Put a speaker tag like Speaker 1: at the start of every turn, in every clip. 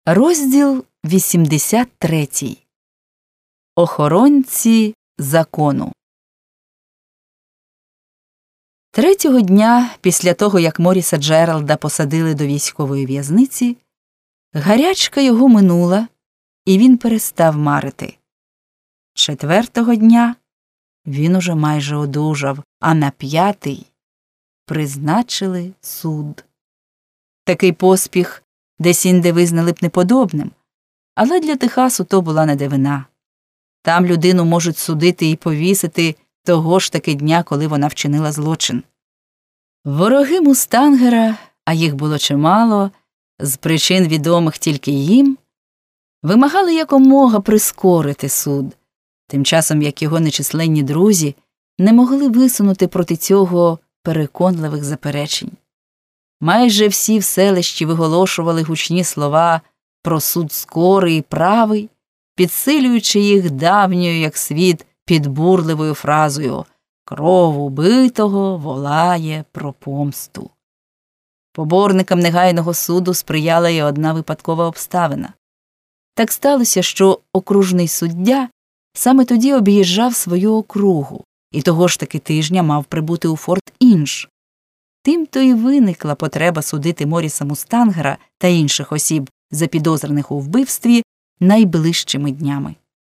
Speaker 1: Розділ 83. Охоронці закону. Третього дня після того, як Моріса Джералда посадили до військової в'язниці, гарячка його минула, і він перестав марити. Четвертого дня він уже майже одужав, а на п'ятий призначили суд. Такий поспіх десь-інде визнали б неподобним, але для Техасу то була не дивина. Там людину можуть судити і повісити того ж таки дня, коли вона вчинила злочин. Вороги Мустангера, а їх було чимало, з причин відомих тільки їм, вимагали якомога прискорити суд, тим часом як його нечисленні друзі не могли висунути проти цього переконливих заперечень. Майже всі в селищі виголошували гучні слова про суд скорий і правий, підсилюючи їх давньою, як світ, підбурливою фразою «Кров убитого волає про помсту». Поборникам негайного суду сприяла й одна випадкова обставина. Так сталося, що окружний суддя саме тоді об'їжджав свою округу і того ж таки тижня мав прибути у Форт Інж. Тим-то й виникла потреба судити Моріса Мустангера та інших осіб, запідозрених у вбивстві, найближчими днями.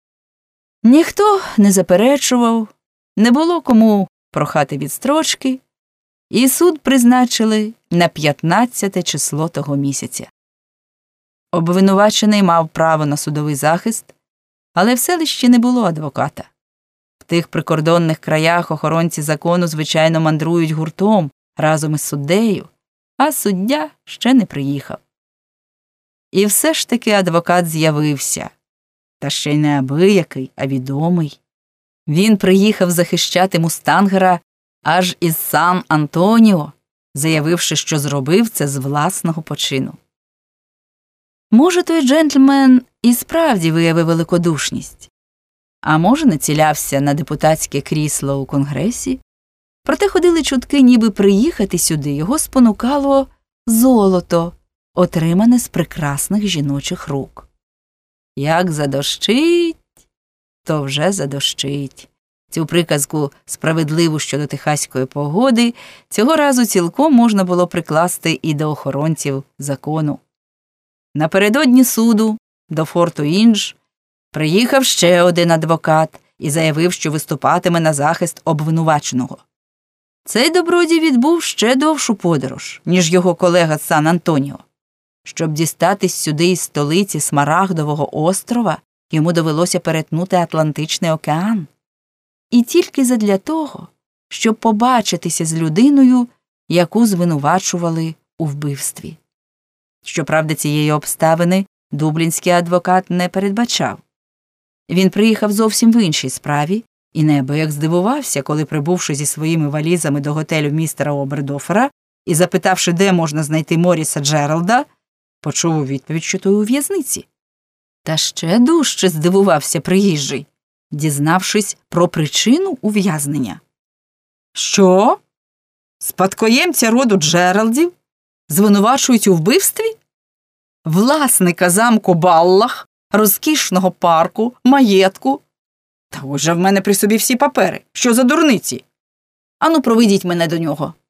Speaker 1: Ніхто не заперечував, не було кому прохати відстрочки, і суд призначили на 15 число того місяця. Обвинувачений мав право на судовий захист, але в селищі не було адвоката. В тих прикордонних краях охоронці закону, звичайно, мандрують гуртом, разом із суддею, а суддя ще не приїхав. І все ж таки адвокат з'явився. Та ще й не абиякий, а відомий. Він приїхав захищати Мустангера аж із Сан-Антоніо, заявивши, що зробив це з власного почину. Може, той джентльмен і справді виявив великодушність, а може, націлявся на депутатське крісло у Конгресі. Проте ходили чутки, ніби приїхати сюди його спонукало золото, отримане з прекрасних жіночих рук. Як задощить, то вже задощить. Цю приказку, справедливу щодо техаської погоди, цього разу цілком можна було прикласти і до охоронців закону. Напередодні суду до Форту Інж приїхав ще один адвокат і заявив, що виступатиме на захист обвинуваченого. Цей добродій відбув ще довшу подорож, ніж його колега з Сан-Антоніо. Щоб дістатись сюди із столиці Смарагдового острова, йому довелося перетнути Атлантичний океан. І тільки задля того, щоб побачитися з людиною, яку звинувачували у вбивстві. Щоправда, цієї обставини дублінський адвокат не передбачав. Він приїхав зовсім в іншій справі, і неабияк здивувався, коли, прибувши зі своїми валізами до готелю містера Обердофера і запитавши, де можна знайти Моріса Джералда, почув у відповідь, що той у в'язниці. Та ще дужче здивувався приїжджий, дізнавшись про причину ув'язнення. Що? Спадкоємця роду Джералдів звинувачують у вбивстві? Власника замку Баллах, розкішного парку, маєтку? Та ось же в мене при собі всі папери. Що за дурниці? Ану, проведіть мене до нього.